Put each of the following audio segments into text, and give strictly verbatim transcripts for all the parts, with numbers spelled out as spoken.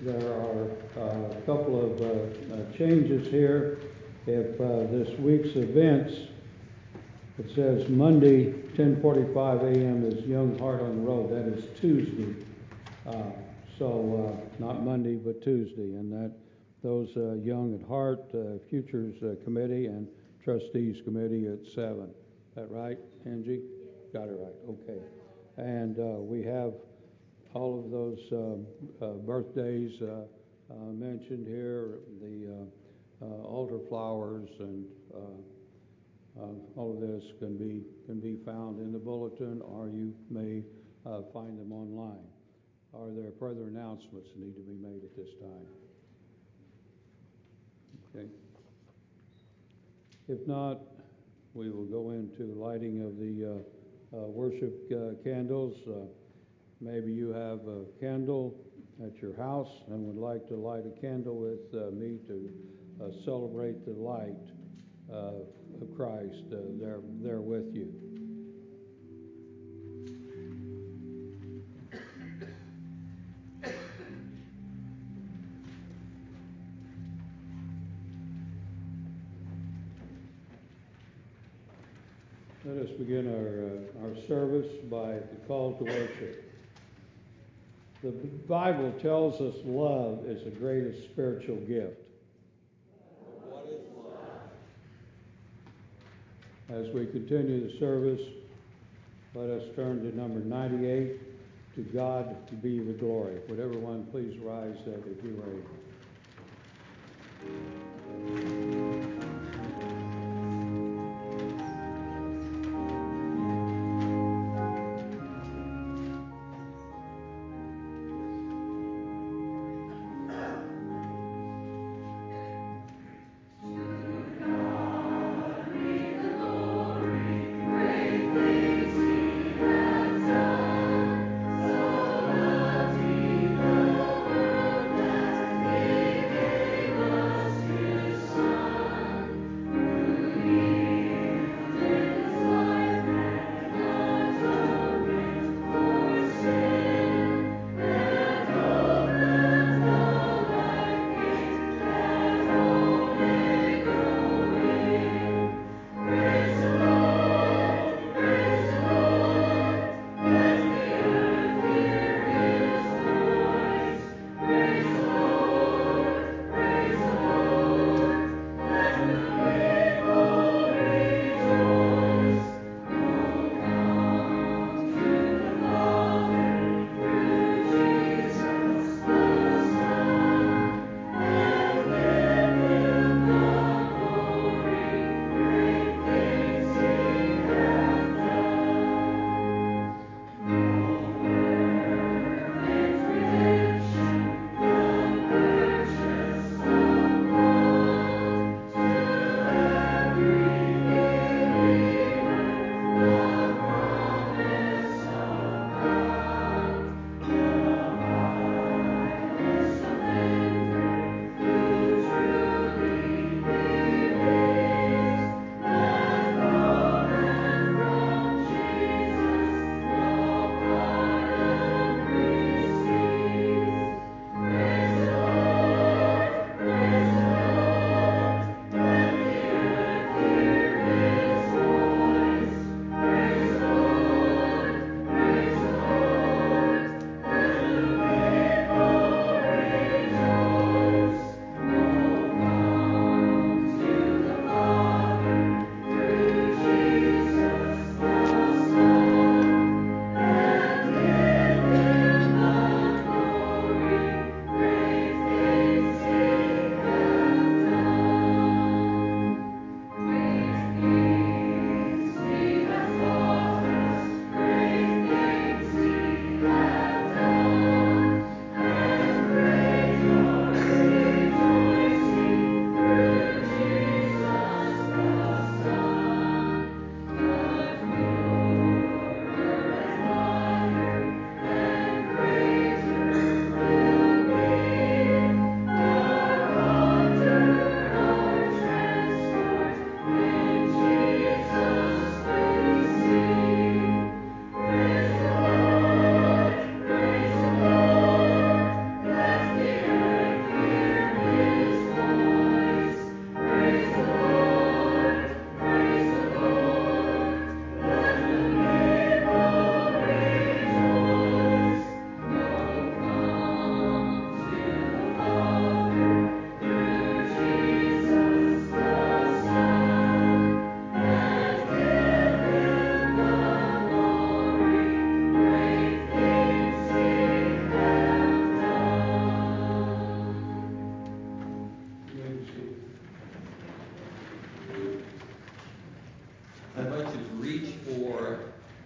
there are uh, a couple of uh, uh, changes here. If uh, this week's events, it says Monday, ten forty-five a m is Young Heart on the Road. That is Tuesday. Uh, so uh, not Monday, but Tuesday. And that those uh, Young at Heart, uh, Futures uh, Committee, and Trustees Committee at seven. Is that right, Angie? Got it right. Okay. And uh, we have all of those uh, uh, birthdays uh, uh, mentioned here, the uh, uh, altar flowers, and uh, uh, all of this can be can be found in the bulletin, or you may uh, find them online. Are there further announcements that need to be made at this time? Okay. If not, we will go into lighting of the uh, uh, worship uh, candles. Uh, maybe you have a candle at your house and would like to light a candle with uh, me to uh, celebrate the light uh, of Christ uh, there, there with you. Let us begin our, uh, our service by the call to worship. The Bible tells us love is the greatest spiritual gift. What is love? As we continue the service, let us turn to number ninety-eight, To God Be the Glory. Would everyone please rise uh, if you are able. Thank you.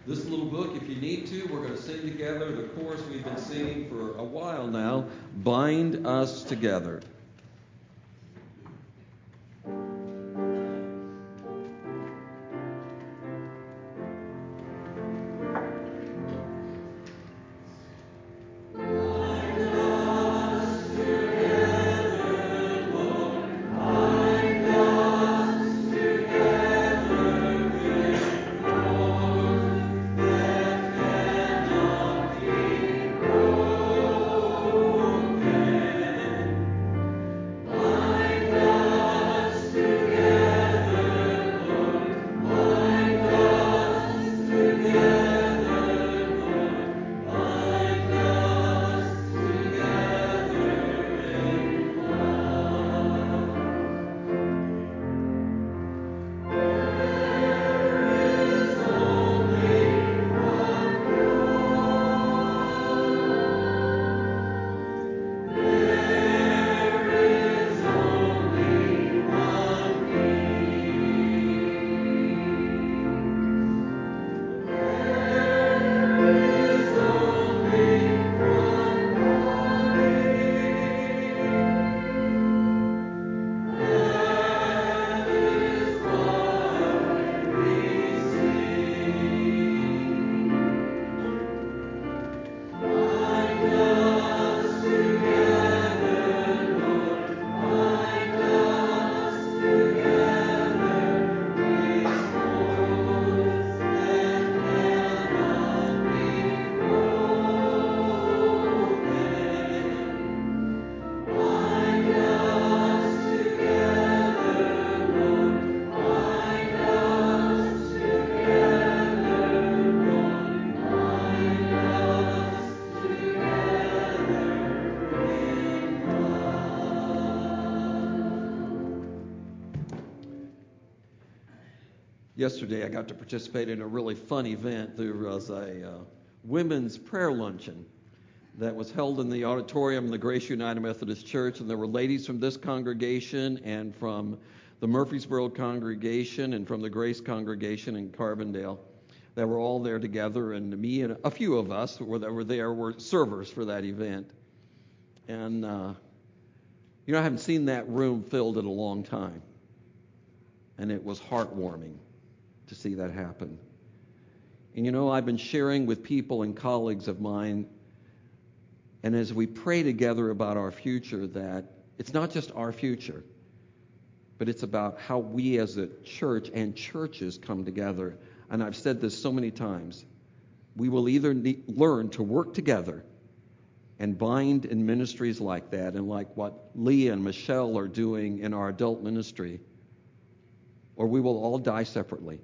this little book if you need to. We're going to sing together the chorus we've been singing for a while now, Bind Us Together. Yesterday, I got to participate in a really fun event. There was a uh, women's prayer luncheon that was held in the auditorium of the Grace United Methodist Church, and there were ladies from this congregation and from the Murfreesboro congregation and from the Grace congregation in Carbondale that were all there together, and me and a few of us that were there were servers for that event. And, uh, you know, I haven't seen that room filled in a long time, and it was heartwarming to see that happen. And you know, I've been sharing with people and colleagues of mine, and as we pray together about our future, that it's not just our future, but it's about how we as a church and churches come together. And I've said this so many times. We will either need, learn to work together and bind in ministries like that, and like what Leah and Michelle are doing in our adult ministry, or we will all die separately.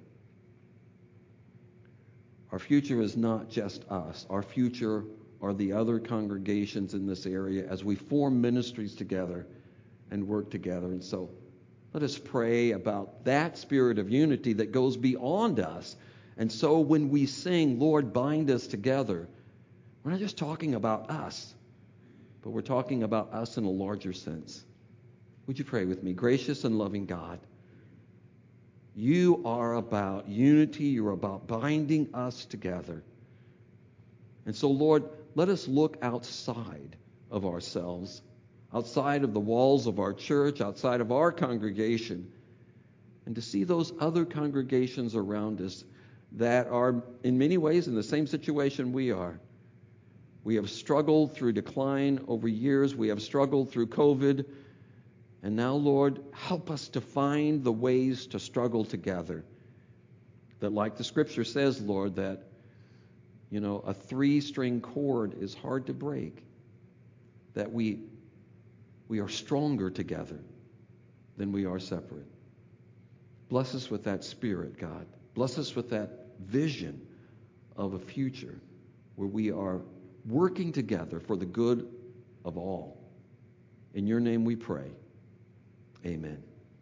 Our future is not just us. Our future are the other congregations in this area as we form ministries together and work together. And so let us pray about that spirit of unity that goes beyond us. And so when we sing, Lord, bind us together, we're not just talking about us, but we're talking about us in a larger sense. Would you pray with me? Gracious and loving God, you are about unity. You're about binding us together. And so, Lord, let us look outside of ourselves, outside of the walls of our church, outside of our congregation, and to see those other congregations around us that are in many ways in the same situation we are. We have struggled through decline over years. We have struggled through COVID. And now, Lord, help us to find the ways to struggle together. That, like the Scripture says, Lord, that, you know, a three-string cord is hard to break. That we, we are stronger together than we are separate. Bless us with that spirit, God. Bless us with that vision of a future where we are working together for the good of all. In your name we pray. Amen.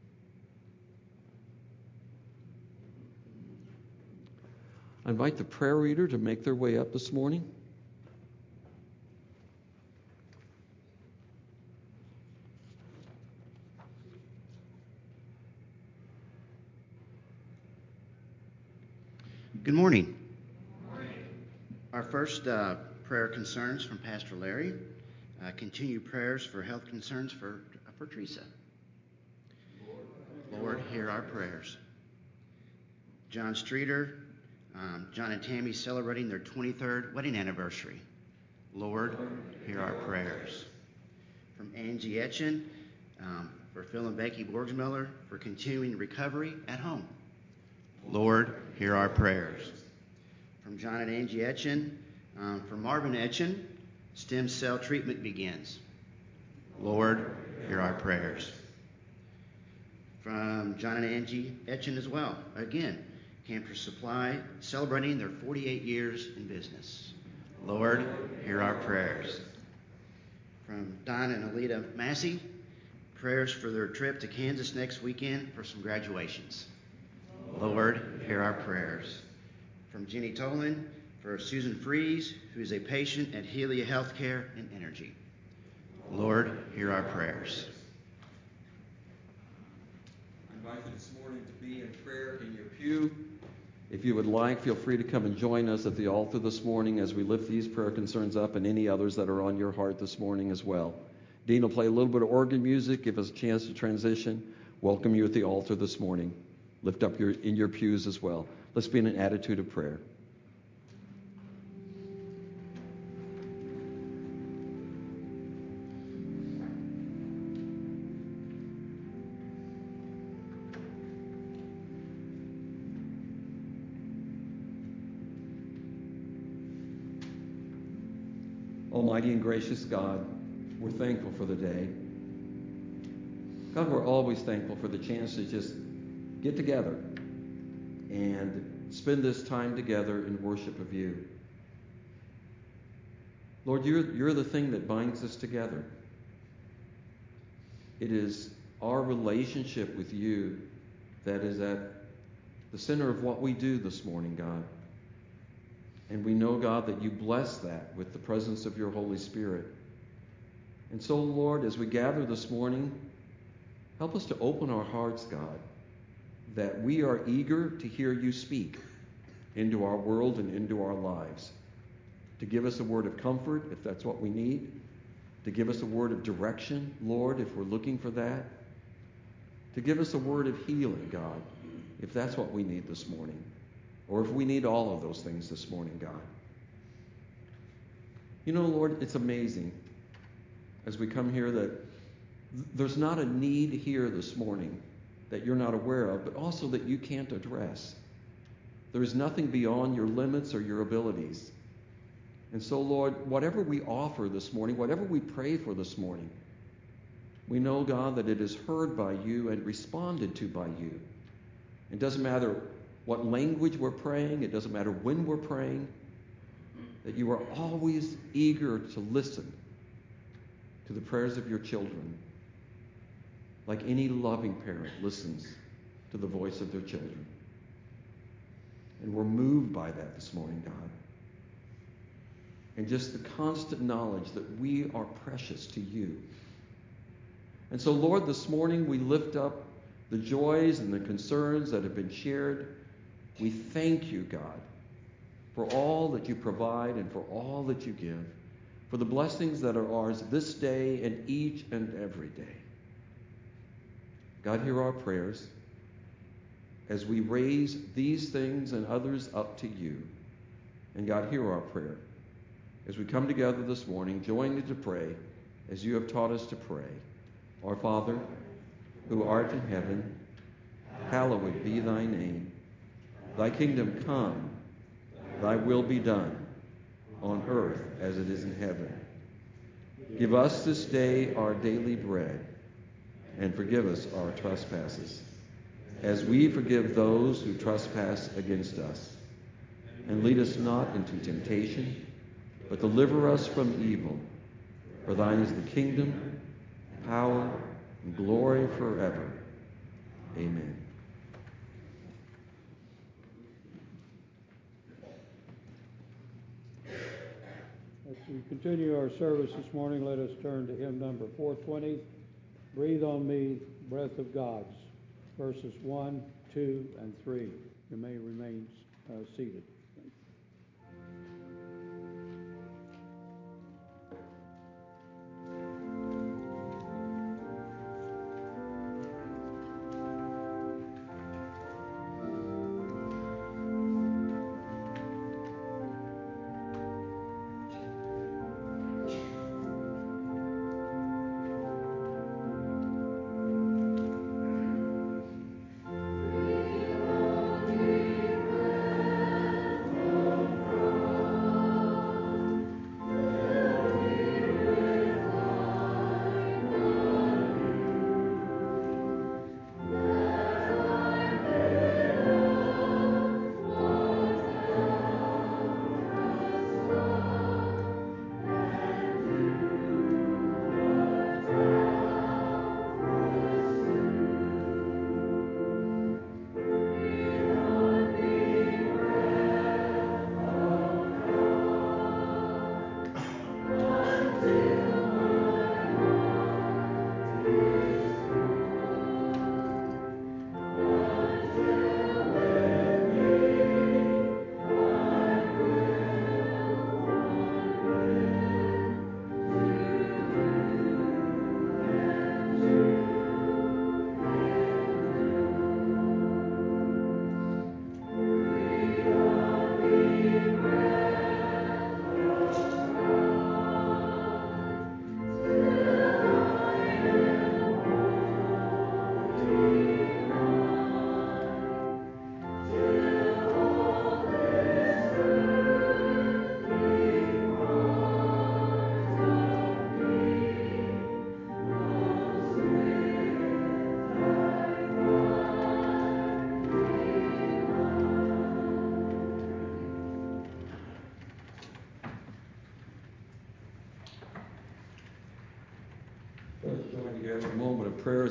I invite the prayer reader to make their way up this morning. Good morning. first uh, prayer concerns from Pastor Larry. Uh, continue prayers for health concerns for, for Teresa. Lord, hear our prayers. John Streeter, um, John and Tammy celebrating their twenty-third wedding anniversary. Lord, hear our prayers. From Angie Etchen, um, for Phil and Becky Borgsmiller, for continuing recovery at home. Lord, hear our prayers. From John and Angie Etchen, um, for Marvin Etchen, stem cell treatment begins. Lord, hear our prayers. From John and Angie Etchen as well, again, Camper Supply, celebrating their forty-eight years in business. Lord, hear our prayers. From Don and Alita Massey, prayers for their trip to Kansas next weekend for some graduations. Lord, hear our prayers. From Jenny Tolan, for Susan Fries, who is a patient at Helia Healthcare and Energy. Lord, hear our prayers. I invite you this morning to be in prayer in your pew. If you would like, feel free to come and join us at the altar this morning as we lift these prayer concerns up and any others that are on your heart this morning as well. Dean will play a little bit of organ music, give us a chance to transition. Welcome you at the altar this morning. Lift up your in your pews as well. Let's be in an attitude of prayer. Almighty and gracious God, we're thankful for the day. God, we're always thankful for the chance to just get together and spend this time together in worship of you. Lord, you're, you're the thing that binds us together. It is our relationship with you that is at the center of what we do this morning, God. And we know, God, that you bless that with the presence of your Holy Spirit. And so, Lord, as we gather this morning, help us to open our hearts, God, that we are eager to hear you speak into our world and into our lives, to give us a word of comfort if that's what we need, to give us a word of direction, Lord, if we're looking for that, to give us a word of healing, God, if that's what we need this morning, or if we need all of those things this morning, God. You know, Lord, it's amazing as we come here that there's not a need here this morning that you're not aware of, but also that you can't address. There is nothing beyond your limits or your abilities. And so, Lord, whatever we offer this morning, whatever we pray for this morning, we know, God, that it is heard by you and responded to by you. It doesn't matter what language we're praying, it doesn't matter when we're praying, that you are always eager to listen to the prayers of your children, like any loving parent listens to the voice of their children. And we're moved by that this morning, God. And just the constant knowledge that we are precious to you. And so, Lord, this morning we lift up the joys and the concerns that have been shared. We thank you, God, for all that you provide and for all that you give, for the blessings that are ours this day and each and every day. God, hear our prayers as we raise these things and others up to you. And God, hear our prayer as we come together this morning, joining to pray as you have taught us to pray. Our Father, who art in heaven, hallowed be thy name. Thy kingdom come, thy will be done, on earth as it is in heaven. Give us this day our daily bread, and forgive us our trespasses, as we forgive those who trespass against us. And lead us not into temptation, but deliver us from evil. For thine is the kingdom, power, and glory forever. Amen. As we continue our service this morning, let us turn to hymn number four twenty, Breathe on Me, Breath of God's, verses one, two, and three. You may remain uh, seated. Thank you.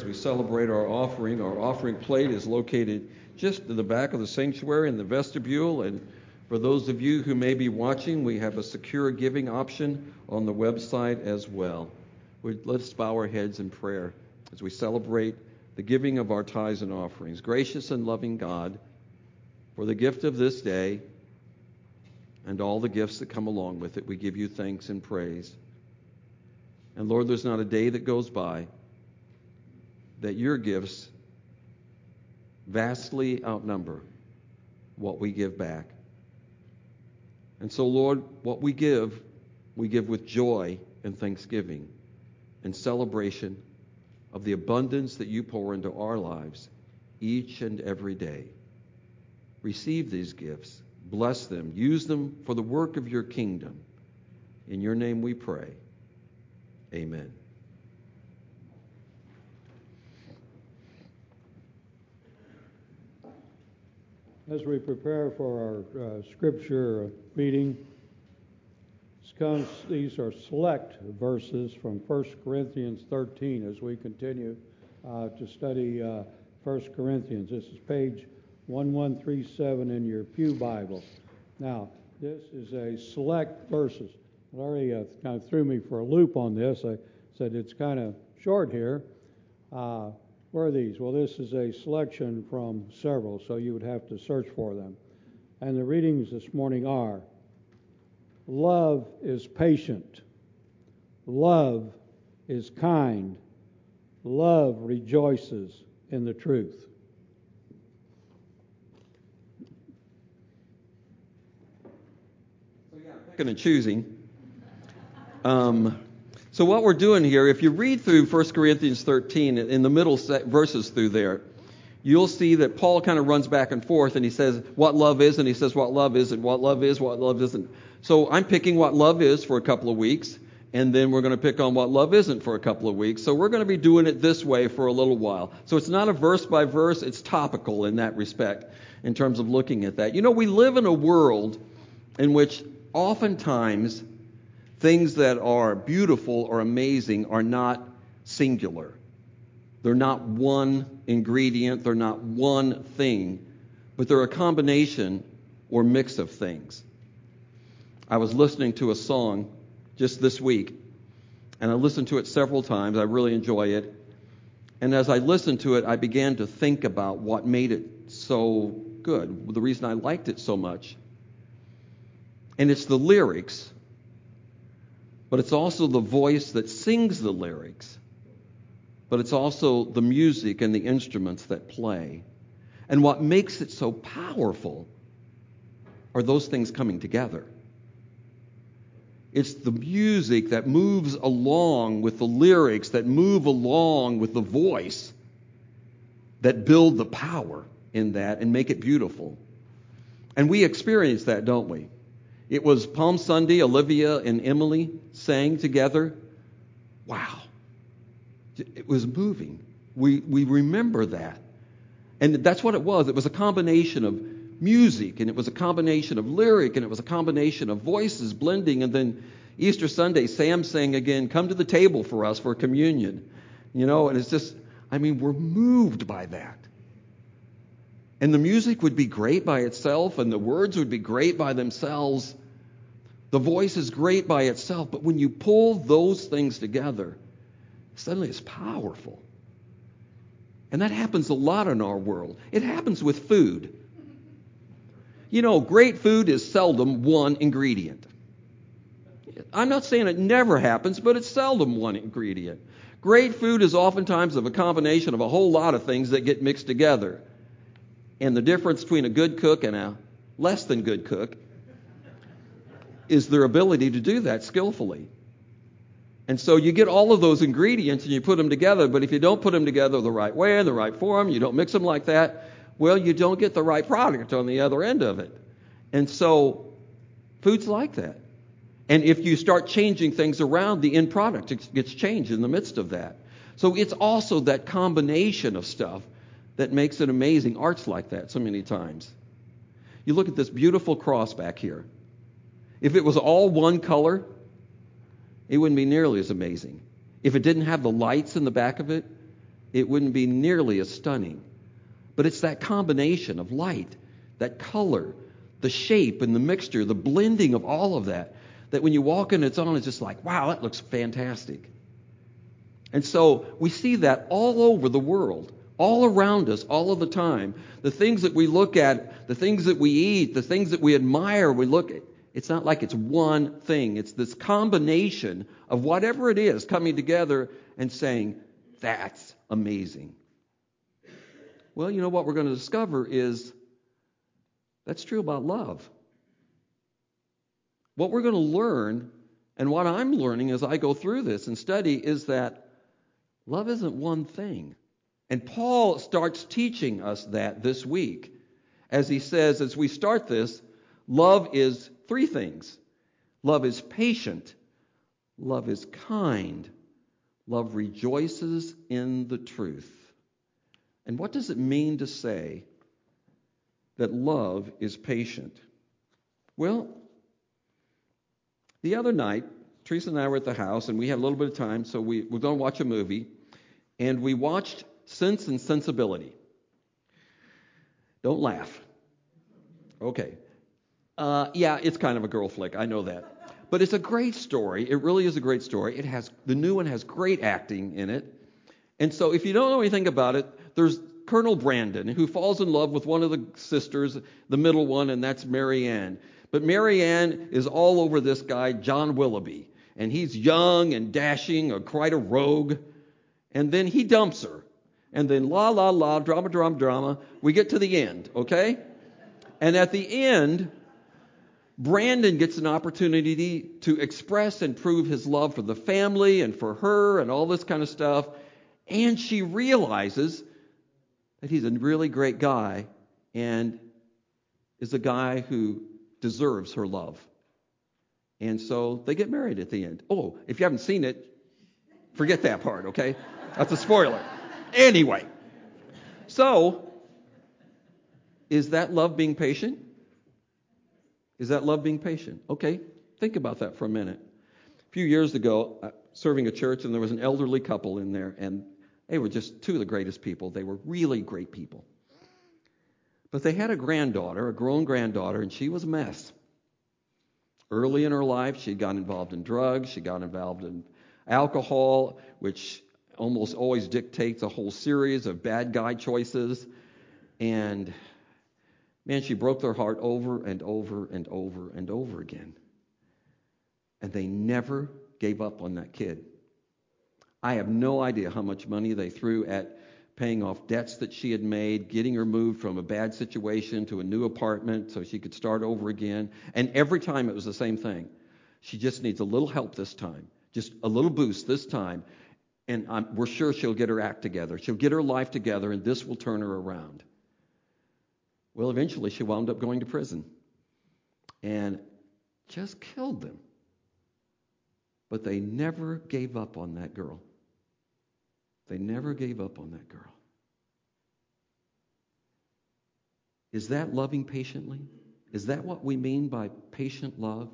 as we celebrate our offering. Our offering plate is located just in the back of the sanctuary in the vestibule. And for those of you who may be watching, we have a secure giving option on the website as well. We, let's bow our heads in prayer as we celebrate the giving of our tithes and offerings. Gracious and loving God, for the gift of this day and all the gifts that come along with it, we give you thanks and praise. And Lord, there's not a day that goes by that your gifts vastly outnumber what we give back. And so, Lord, what we give, we give with joy and thanksgiving and celebration of the abundance that you pour into our lives each and every day. Receive these gifts, bless them, use them for the work of your kingdom. In your name we pray. Amen. As we prepare for our uh, scripture reading, comes, these are select verses from First Corinthians thirteen as we continue uh, to study uh, First Corinthians. This is page eleven thirty-seven in your Pew Bible. Now, this is a select verses. Larry uh, kind of threw me for a loop on this. I said it's kind of short here. Uh, where are these? Well, this is a selection from several, so you would have to search for them. And the readings this morning are: love is patient. Love is kind. Love rejoices in the truth. So yeah, picking and choosing. Um, so what we're doing here, if you read through First Corinthians thirteen, in the middle verses through there, you'll see that Paul kind of runs back and forth, and he says what love is, and he says what love isn't, what love is, what love isn't. So I'm picking what love is for a couple of weeks, and then we're going to pick on what love isn't for a couple of weeks. So we're going to be doing it this way for a little while. So it's not a verse by verse, it's topical in that respect, in terms of looking at that. You know, we live in a world in which oftentimes things that are beautiful or amazing are not singular. They're not one ingredient, they're not one thing, but they're a combination or mix of things. I was listening to a song just this week, and I listened to it several times. I really enjoy it. And as I listened to it, I began to think about what made it so good, the reason I liked it so much. And it's the lyrics, but it's also the voice that sings the lyrics, but it's also the music and the instruments that play. And what makes it so powerful are those things coming together. It's the music that moves along with the lyrics, that move along with the voice, that build the power in that and make it beautiful. And we experience that, don't we? It was Palm Sunday, Olivia and Emily sang together. Wow. It was moving. We we remember that. And that's what it was. It was a combination of music, and it was a combination of lyric, and it was a combination of voices blending. And then Easter Sunday, Sam sang again, "Come to the table for us for communion." You know, and it's just, I mean, we're moved by that. And the music would be great by itself, and the words would be great by themselves. The voice is great by itself, but when you pull those things together, suddenly it's powerful. And that happens a lot in our world. It happens with food. You know, great food is seldom one ingredient. I'm not saying it never happens, but it's seldom one ingredient. Great food is oftentimes of a combination of a whole lot of things that get mixed together. And the difference between a good cook and a less than good cook is their ability to do that skillfully. And so you get all of those ingredients and you put them together, but if you don't put them together the right way, in the right form, you don't mix them like that, well, you don't get the right product on the other end of it. And so food's like that. And if you start changing things around, the end product gets changed in the midst of that. So it's also that combination of stuff that makes it amazing. Art's like that so many times. You look at this beautiful cross back here. If it was all one color, it wouldn't be nearly as amazing. If it didn't have the lights in the back of it, it wouldn't be nearly as stunning. But it's that combination of light, that color, the shape and the mixture, the blending of all of that, that when you walk in its on, it's just like, wow, that looks fantastic. And so we see that all over the world, all around us, all of the time. The things that we look at, the things that we eat, the things that we admire, we look at. It's not like it's one thing. It's this combination of whatever it is coming together and saying, that's amazing. Well, you know what we're going to discover is that's true about love. What we're going to learn, and what I'm learning as I go through this and study, is that love isn't one thing. And Paul starts teaching us that this week. As he says, as we start this, love is three things. Love is patient. Love is kind. Love rejoices in the truth. And what does it mean to say that love is patient? Well, the other night, Teresa and I were at the house, and we had a little bit of time, so we were going to watch a movie, and we watched Sense and Sensibility. Don't laugh. Okay. Uh, yeah, it's kind of a girl flick, I know that. But it's a great story. It really is a great story. It has the new one has great acting in it. And so if you don't know anything about it, there's Colonel Brandon, who falls in love with one of the sisters, the middle one, and that's Mary Ann. But Mary Ann is all over this guy, John Willoughby. And he's young and dashing, or quite a rogue. And then he dumps her. And then la, la, la, drama, drama, drama. We get to the end, okay? And at the end, Brandon gets an opportunity to express and prove his love for the family and for her and all this kind of stuff. And she realizes that he's a really great guy and is a guy who deserves her love. And so they get married at the end. Oh, if you haven't seen it, forget that part, okay? That's a spoiler. Anyway, so is that love being patient? Is that love being patient? Okay, think about that for a minute. A few years ago, uh, serving a church, and there was an elderly couple in there, and they were just two of the greatest people. They were really great people. But they had a granddaughter, a grown granddaughter, and she was a mess. Early in her life, she got involved in drugs. She got involved in alcohol, which almost always dictates a whole series of bad guy choices. And, man, she broke their heart over and over and over and over again. And they never gave up on that kid. I have no idea how much money they threw at paying off debts that she had made, getting her moved from a bad situation to a new apartment so she could start over again. And every time it was the same thing. She just needs a little help this time, just a little boost this time. And I'm, we're sure she'll get her act together. She'll get her life together, and this will turn her around. Well, eventually she wound up going to prison and just killed them. But they never gave up on that girl. They never gave up on that girl. Is that loving patiently? Is that what we mean by patient love?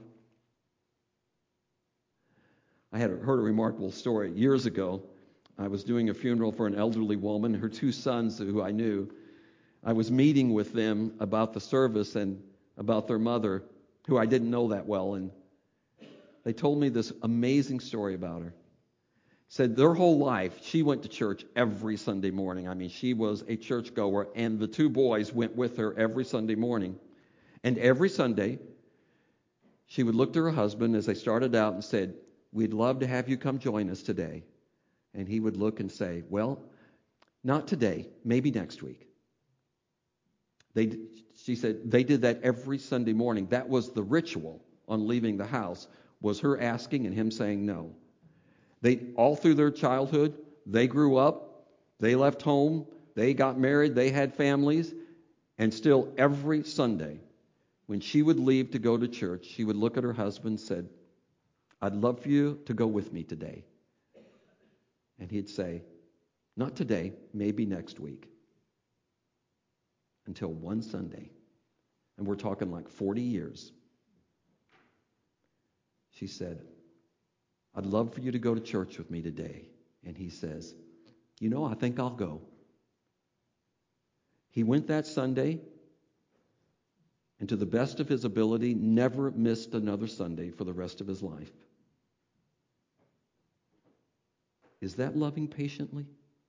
I had heard a remarkable story years ago. I was doing a funeral for an elderly woman, her two sons who I knew. I was meeting with them about the service and about their mother, who I didn't know that well, and they told me this amazing story about her. Said their whole life, she went to church every Sunday morning. I mean, she was a churchgoer, and the two boys went with her every Sunday morning. And every Sunday, she would look to her husband as they started out and said, "We'd love to have you come join us today." And he would look and say, "Well, not today, maybe next week." They, she said they did that every Sunday morning. That was the ritual on leaving the house, was her asking and him saying no. They all through their childhood, they grew up, they left home, they got married, they had families, and still every Sunday, when she would leave to go to church, she would look at her husband and said, "I'd love for you to go with me today." And he'd say, "Not today, maybe next week." Until one Sunday, and we're talking like forty years, she said, "I'd love for you to go to church with me today." And he says, you know, I think I'll go. He went that Sunday, and to the best of his ability, never missed another Sunday for the rest of his life. Is that loving patiently?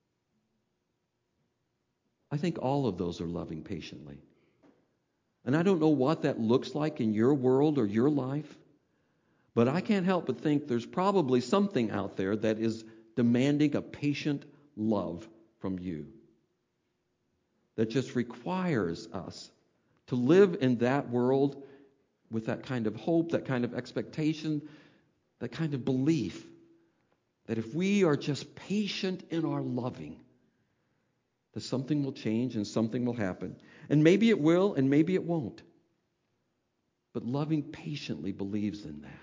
I think all of those are loving patiently. And I don't know what that looks like in your world or your life, but I can't help but think there's probably something out there that is demanding a patient love from you, that just requires us to live in that world with that kind of hope, that kind of expectation, that kind of belief that if we are just patient in our loving, that something will change and something will happen. And maybe it will and maybe it won't. But loving patiently believes in that.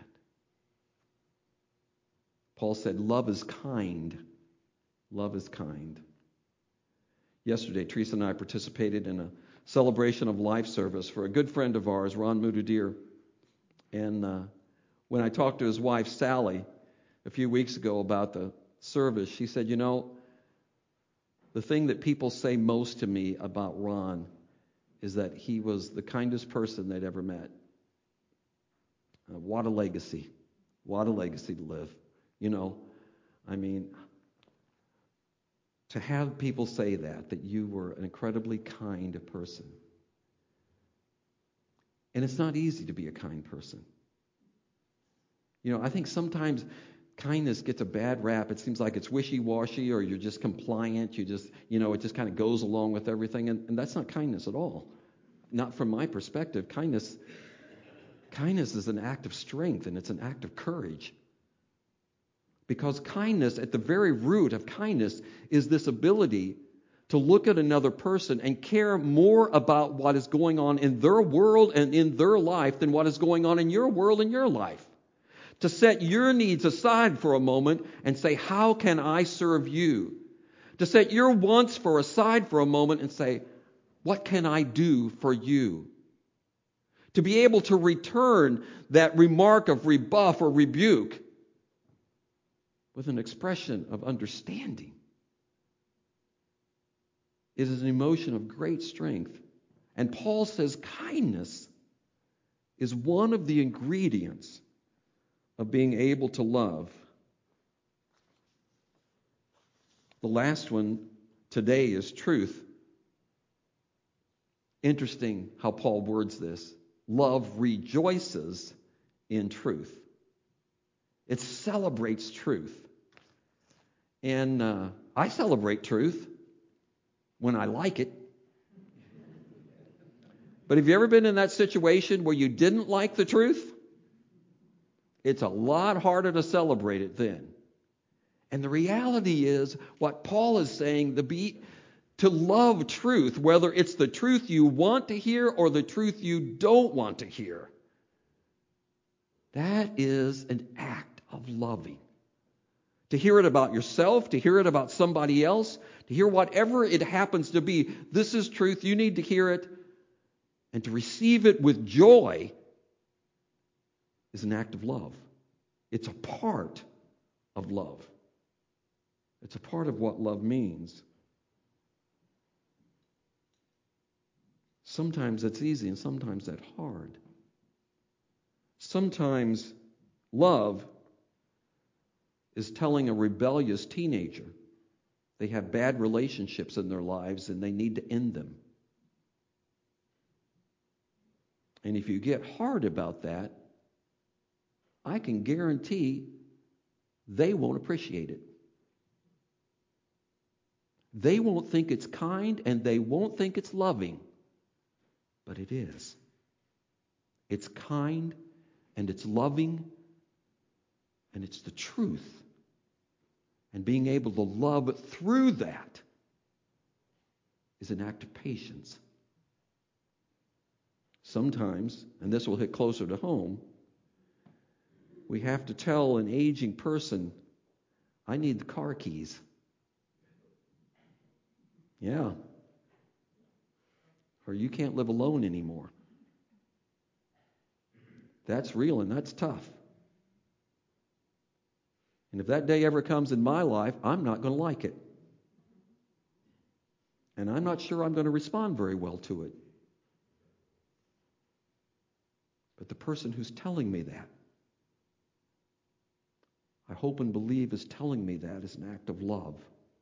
Paul said, love is kind. Love is kind. Yesterday, Teresa and I participated in a celebration of life service for a good friend of ours, Ron Mudadir. And uh, when I talked to his wife, Sally, a few weeks ago about the service, she said, you know, the thing that people say most to me about Ron is that he was the kindest person they'd ever met. Uh, what a legacy. What a legacy to live. You know, I mean, to have people say that, that you were an incredibly kind person. And it's not easy to be a kind person. You know, I think sometimes kindness gets a bad rap. It seems like it's wishy-washy, or you're just compliant. You just, you know, it just kind of goes along with everything. And, and that's not kindness at all. Not from my perspective. Kindness, kindness is an act of strength, and it's an act of courage. Because kindness, at the very root of kindness, is this ability to look at another person and care more about what is going on in their world and in their life than what is going on in your world and your life. To set your needs aside for a moment and say, how can I serve you? To set your wants for aside for a moment and say, what can I do for you? To be able to return that remark of rebuff or rebuke with an expression of understanding. It is an emotion of great strength. And Paul says kindness is one of the ingredients of being able to love. The last one today is truth. Interesting how Paul words this. Love rejoices in truth. It celebrates truth. And uh, I celebrate truth when I like it. But have you ever been in that situation where you didn't like the truth? It's a lot harder to celebrate it then. And the reality is, what Paul is saying, the be, to love truth, whether it's the truth you want to hear or the truth you don't want to hear, that is an act of loving. To hear it about yourself, to hear it about somebody else, to hear whatever it happens to be. This is truth. You need to hear it. And to receive it with joy is an act of love. It's a part of love. It's a part of what love means. Sometimes that's easy and sometimes that's hard. Sometimes love is telling a rebellious teenager they have bad relationships in their lives and they need to end them. And if you get hard about that, I can guarantee they won't appreciate it. They won't think it's kind and they won't think it's loving. But it is. It's kind and it's loving and it's the truth. And being able to love through that is an act of patience. Sometimes, and this will hit closer to home, we have to tell an aging person, I need the car keys. Yeah. Or you can't live alone anymore. That's real and that's tough. And if that day ever comes in my life, I'm not going to like it. And I'm not sure I'm going to respond very well to it. But the person who's telling me that, I hope and believe is telling me that is an act of love.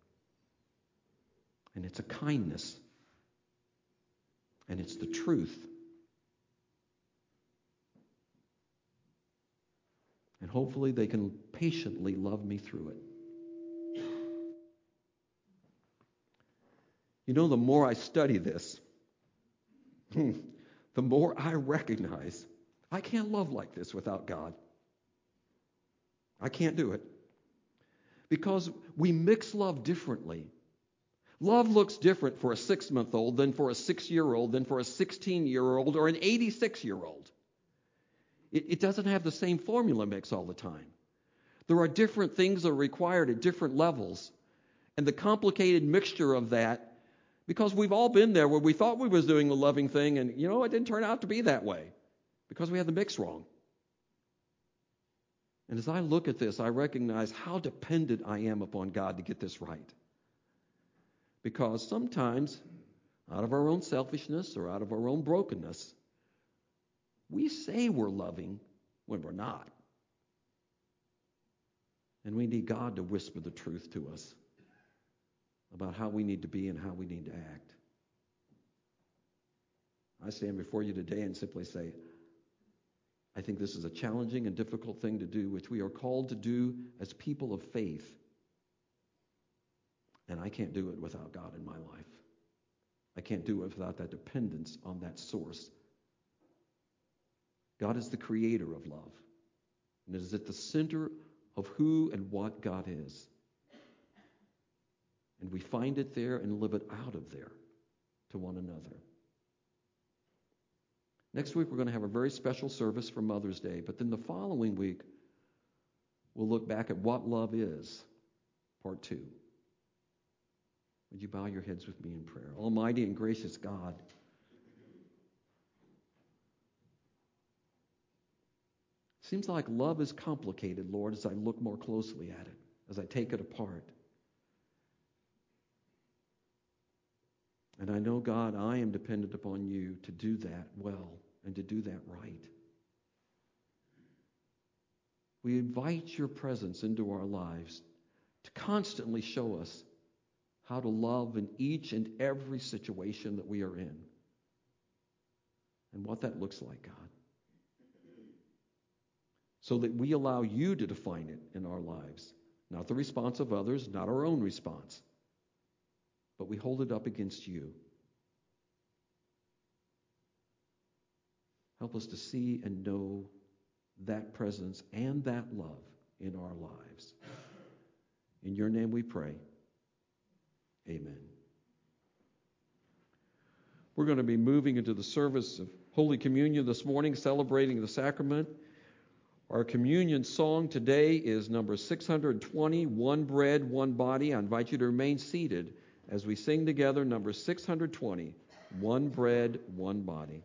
And it's a kindness. And it's the truth. And hopefully they can patiently love me through it. You know, the more I study this, the more I recognize I can't love like this without God. I can't do it. Because we mix love differently. Love looks different for a six-month-old than for a six-year-old, than for a sixteen-year-old or an eighty-six-year-old. It, it doesn't have the same formula mix all the time. There are different things that are required at different levels. And the complicated mixture of that, because we've all been there where we thought we was doing the loving thing and, you know, it didn't turn out to be that way because we had the mix wrong. And as I look at this, I recognize how dependent I am upon God to get this right. Because sometimes, out of our own selfishness or out of our own brokenness, we say we're loving when we're not. And we need God to whisper the truth to us about how we need to be and how we need to act. I stand before you today and simply say, I think this is a challenging and difficult thing to do, which we are called to do as people of faith. And I can't do it without God in my life. I can't do it without that dependence on that source. God is the creator of love. And it is at the center of who and what God is. And we find it there and live it out of there to one another. Next week, we're going to have a very special service for Mother's Day. But then the following week, we'll look back at what love is, part two. Would you bow your heads with me in prayer? Almighty and gracious God, seems like love is complicated, Lord, as I look more closely at it, as I take it apart. And I know, God, I am dependent upon you to do that well and to do that right. We invite your presence into our lives to constantly show us how to love in each and every situation that we are in and what that looks like, God, so that we allow you to define it in our lives, not the response of others, not our own response, but we hold it up against you. Help us to see and know that presence and that love in our lives. In your name we pray. Amen. We're going to be moving into the service of Holy Communion this morning, celebrating the sacrament. Our communion song today is number six hundred twenty, One Bread, One Body. I invite you to remain seated as we sing together number six hundred twenty, One Bread, One Body.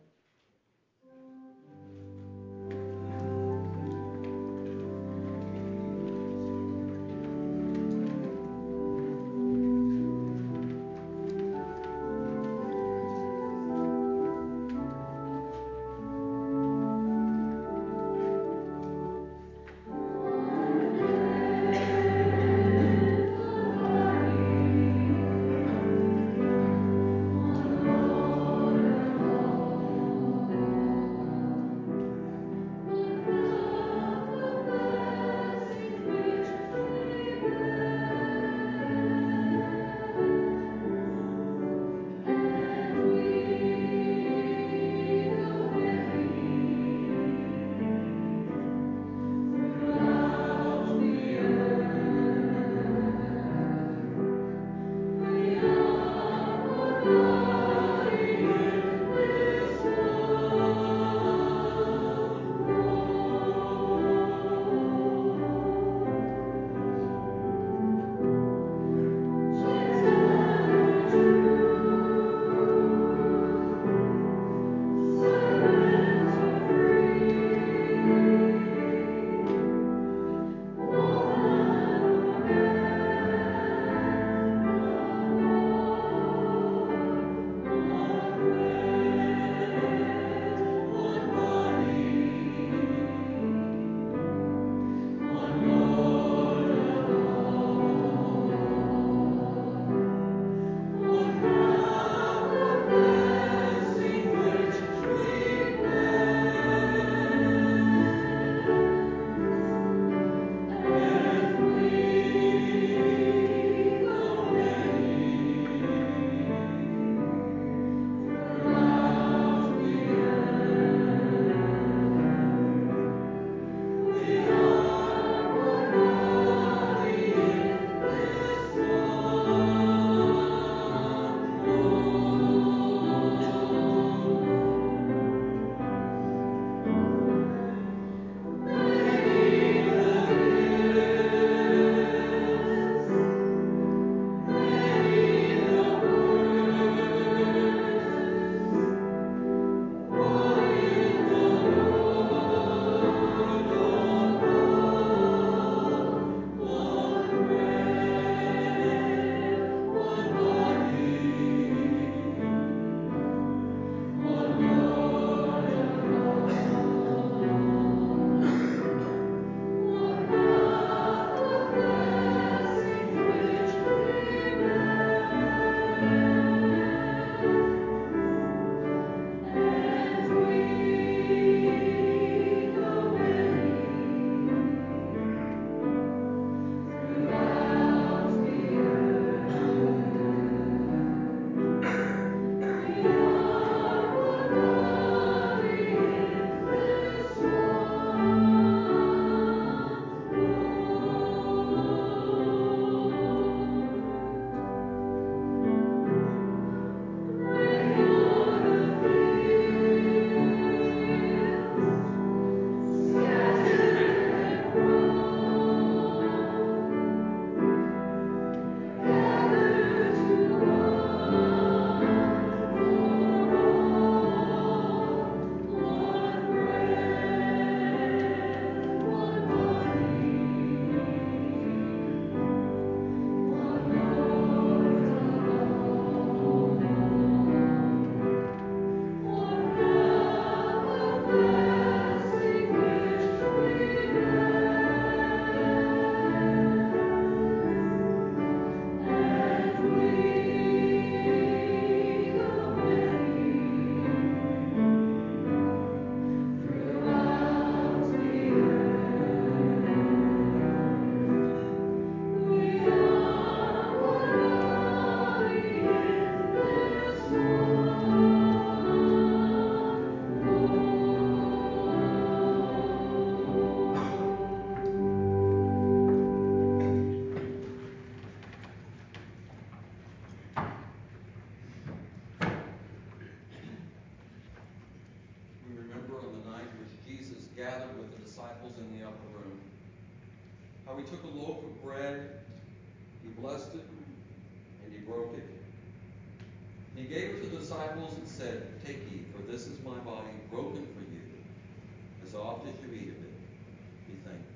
gathered with the disciples in the upper room, how he took a loaf of bread, he blessed it, and he broke it. He gave it to the disciples and said, "Take, eat, for this is my body broken for you. As oft as you eat of it, be thankful."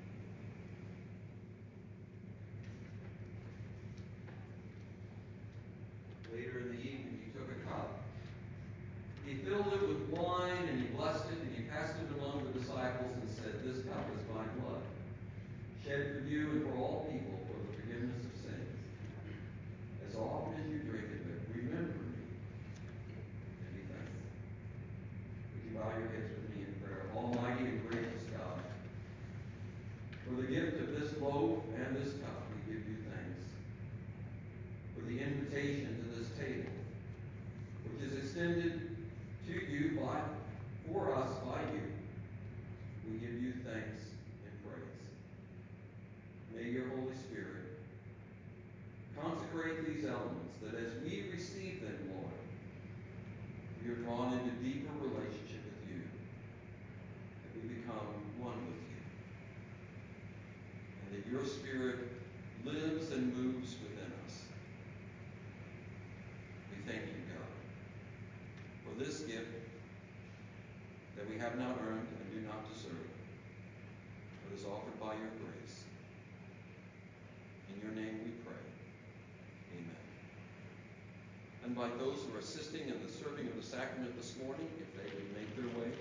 Later in the evening, he took a cup. He filled it with wine, and he blessed it, and he passed it among the disciples and said, "This cup is my blood, shed for you and for all people for the forgiveness of sins. As often as you drink of it, remember me." And be thankful. Would you bow your heads with me in prayer? Almighty and gracious God, for the gift of this loaf and this cup, we give you thanks. For the invitation to this table, which is extended to you by, for us by you, we give you thanks and praise. May your Holy Spirit consecrate these elements, that as we receive them, Lord, we are drawn into deeper relationship with you, that we become one with you, and that your Spirit lives and moves within us. We thank you, God, for this gift that we have not earned and do not deserve, but is offered by your grace. In your name we pray. Amen. I invite those who are assisting in the serving of the sacrament this morning, if they would make their way.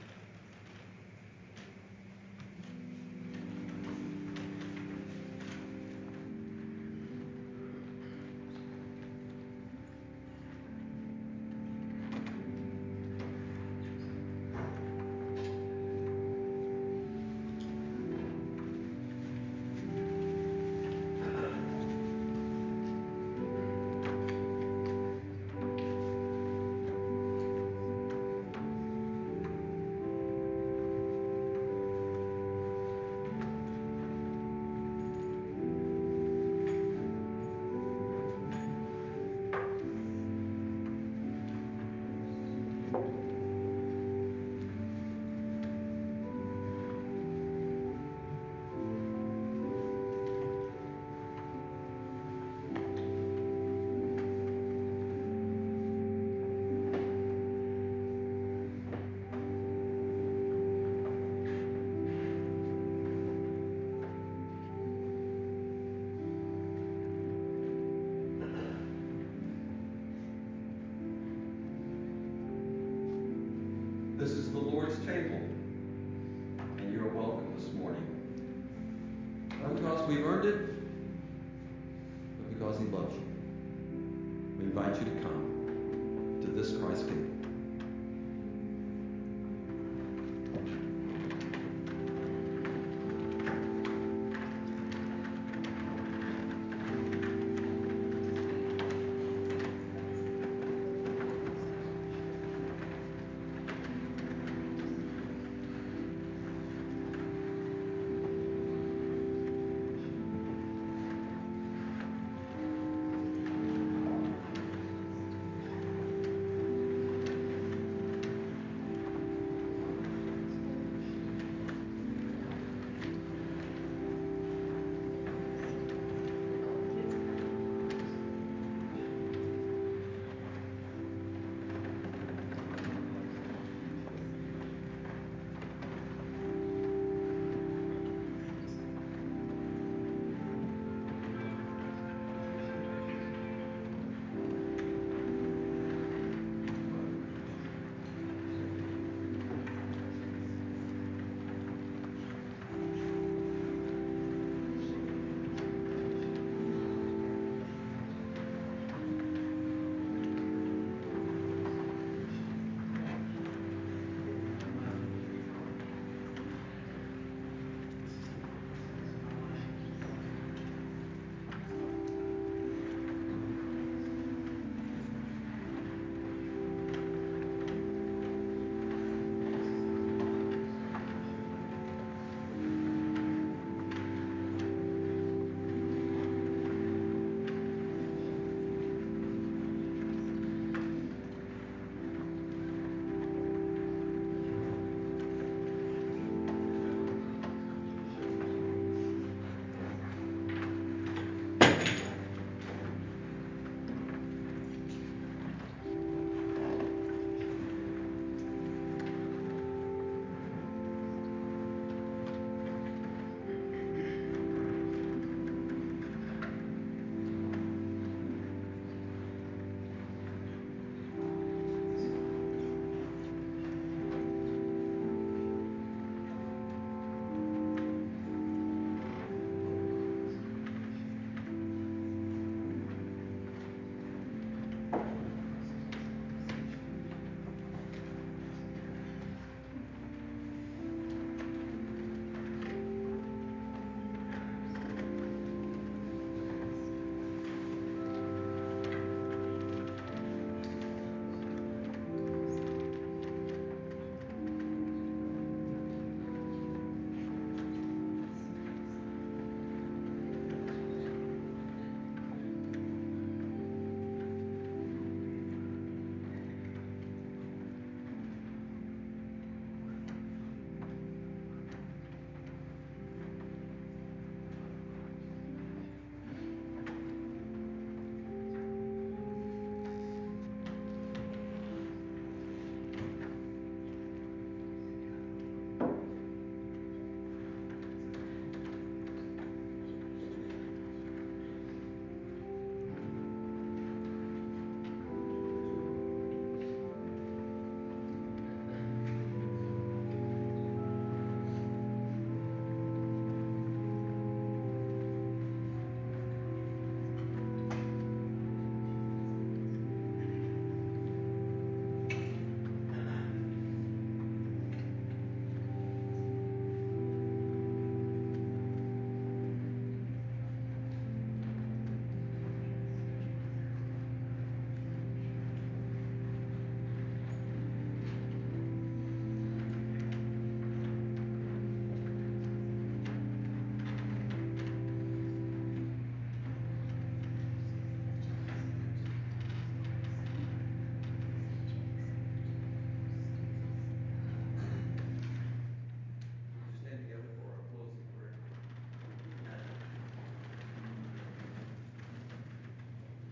This is the Lord's table, and you're welcome this morning. Not because we've earned it, but because he loves you. We invite you to come to this Christ table.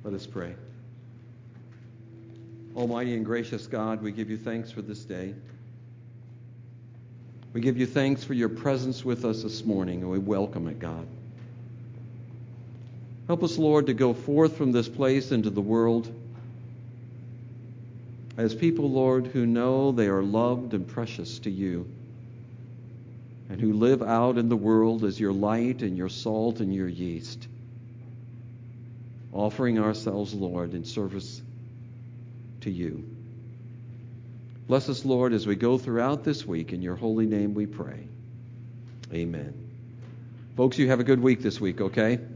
Let us pray. Almighty and gracious God, we give you thanks for this day. We give you thanks for your presence with us this morning, and we welcome it, God. Help us, Lord, to go forth from this place into the world as people, Lord, who know they are loved and precious to you, and who live out in the world as your light and your salt and your yeast, offering ourselves, Lord, in service to you. Bless us, Lord, as we go throughout this week. In your holy name we pray. Amen. Folks, you have a good week this week, okay?